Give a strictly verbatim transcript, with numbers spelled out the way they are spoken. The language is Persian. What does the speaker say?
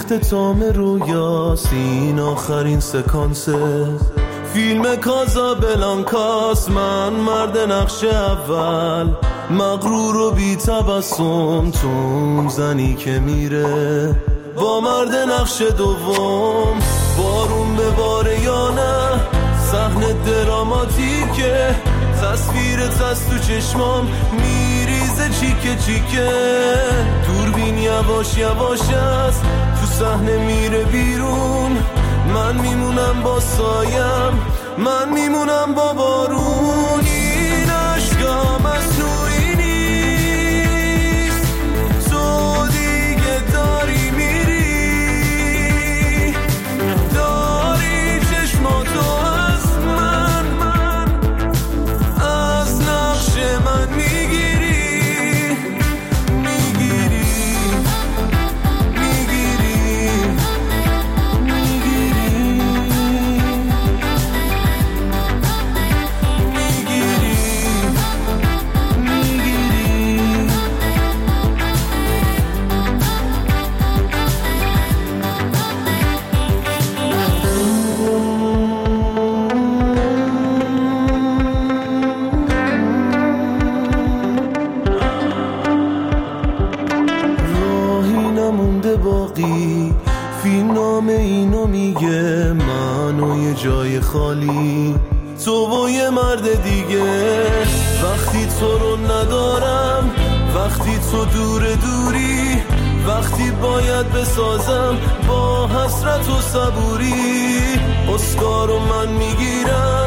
اختتام رویاست این آخرین سکانسه فیلم کازابلانکاست من مرد نقش اول مغرور و بی تبسم تو اون زنی که میره با مرد نقش دوم بارون به باره یا نه صحنه دراماتیکه تصویرت از تو چشمام میریزه چیکه چیکه دوربین یواش یواش است تو صحنه میره بیرون من میمونم با سایم من میمونم با بارون این عشقا مصنوعی نیست تو دیگه داری میری داری چشماتو از من من از نقش من میگیری میگیری باقی فیلم نام اینو میگه من و یه جای خالی تو و یه مرد دیگه وقتی تو رو ندارم وقتی تو دور دوری وقتی باید بسازم با حسرت و صبوری اسکارو من میگیرم